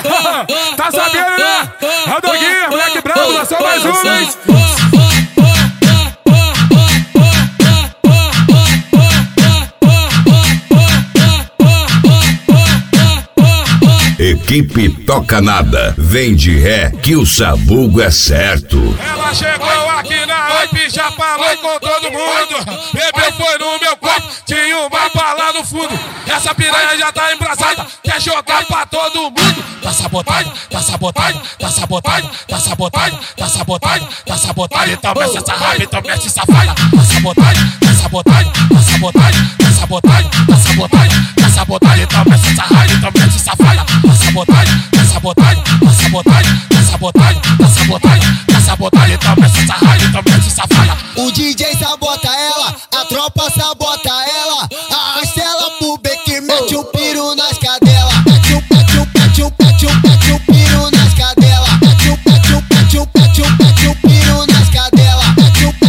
Tá sabendo, né? É o Doguinho, moleque bravo, lançou mais um, hein? Equipe Toca Nada, vem de ré que o sabugo é certo. Ela chegou aqui na hype, já falou com todo mundo. Bebeu foi no meu copo, tinha uma bala no fundo. Essa piranha já tá embrasada, quer jogar pra todo mundo. Tá sabotagem, tá sabotagem, tá sabotagem, tá sabotagem, tá sabotagem, tá sabotagem. Então mexe essa hype, então mexe essa falha. Tá sabotagem, tá sabotagem, tá sabotagem, tá sabotagem, tá sabotagem, tá sabotagem. Então mexe essa hype, então mexe essa falha. Tá sabotagem, tá sabotagem, tá sabotagem, tá sabotagem, tá sabotagem, tá sabotagem. Então mexe essa hype, então mexe essa falha. O DJ sabota ela, a tropa sabota ela. Arrasta ela pro beco, mete o piro nas cadelas. Mete o piro nas cadelas. Mete o piro nas cadelas. Mete o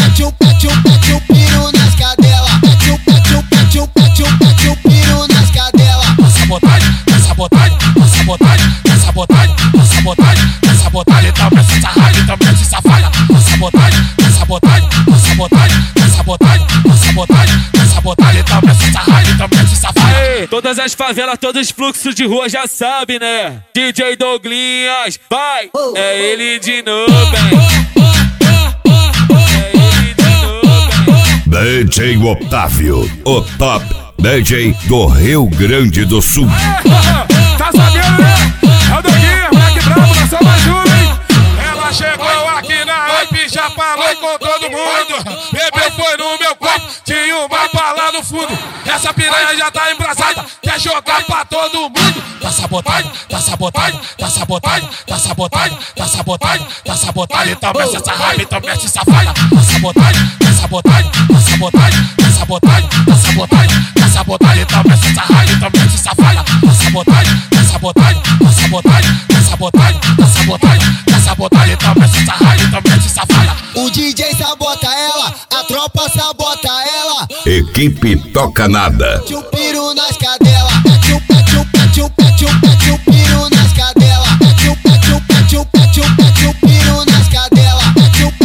piro nas cadelas. Mete o piro nas cadelas. Tá sabotagem, tá sabotagem, tá sabotagem, tá sabotagem, tá sabotagem, tá sabotagem. Então mexe essa hype, então mexe essa falha. Tá sabotagem, tá sabotagem, tá sabotagem, tá sabotagem, tá sabotagem, tá sabotagem. Então mexe essa hype, então mexe essa falha. Todas as favelas, todos os fluxos de rua já sabe, né? DJ Douglinhas, vai! É ele de novo, hein? É ele de novo, hein? DJ Otávio, o top DJ do Rio Grande do Sul. Tá sabendo, né? É o Doguinho, moleque bravo, lançou mais um, hein? Ela chegou aqui na hype, já falou com todo mundo. Bebeu foi no meu copo, tinha uma bala no fundo. Essa piranha já tá embrasada, quer jogar pra todo mundo. Tá sabotagem, tá sabotagem, tá sabotagem, tá sabotagem, tá sabotagem, tá sabotagem. Então mexe essa hype, então mexe essa falha. Tá sabotagem, tá sabotagem, tá sabotagem, tá sabotagem, tá sabotagem, tá sabotagem. Então mexe essa hype, então mexe essa falha. Tá sabotagem, tá sabotagem, tá sabotagem, tá sabotagem, tá sabotagem, tá sabotagem. Então mexe essa hype, então mexe essa falha. O DJ sabota ela, a tropa sabota ela. Equipe Toca Nada. Mete o piro nas cadelas. Mete o piro nas cadelas. Mete o piro nas cadelas. Mete o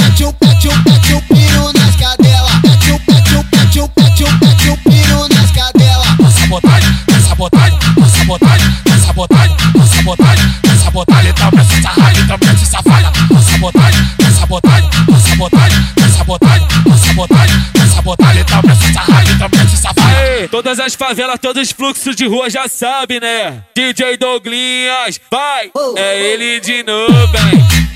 piro nas cadelas. Mete o piro nas cadelas. Tá sabotagem, tá sabotagem, tá sabotagem, tá sabotagem, tá sabotagem, tá sabotagem. Então mexe essa hype, então mexe essa falha. Tá sabotagem, tá sabotagem, tá sabotagem, tá sabotagem, tá sabotagem, tá sabotagem. Então mexe essa hype, então mexe essa falha. Todas as favelas, todos os fluxos de rua já sabe, né? DJ Douglinhas, vai! É ele de novo, hein?